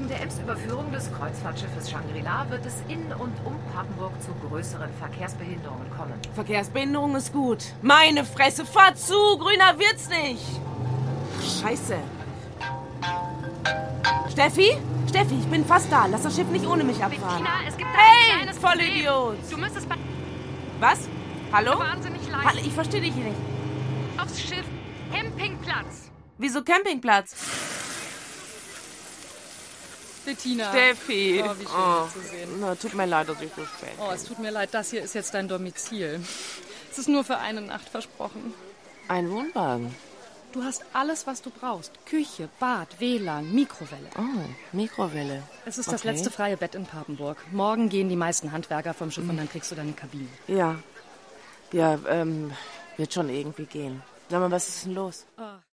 Wegen der Ems-Überführung des Kreuzfahrtschiffes Shangri-La wird es in und um Papenburg zu größeren Verkehrsbehinderungen kommen. Verkehrsbehinderung ist gut. Meine Fresse, fahr zu! Grüner wird's nicht! Scheiße. Steffi? Steffi, ich bin fast da. Lass das Schiff nicht ohne mich abfahren. Bettina, es gibt da Hey, ein kleines Vollidiot! Problem. Du müsstest Was? Hallo? wahnsinnig leicht Hallo, ich verstehe dich nicht. aufs Schiff. Campingplatz. Wieso Campingplatz? Bettina. Steffi. Oh, wie schön, dich zu sehen. Na, tut mir leid, dass ich so spät bin. Oh, es tut mir leid, das hier ist jetzt dein Domizil. Es ist nur für eine Nacht versprochen. Ein Wohnwagen. Du hast alles, was du brauchst. Küche, Bad, WLAN, Mikrowelle. Oh, Mikrowelle. Es ist das Okay. letzte freie Bett in Papenburg. Morgen gehen die meisten Handwerker vom Schiff und dann kriegst du deine Kabine. Ja. Ja, wird schon irgendwie gehen. Sag mal, was ist denn los? Oh.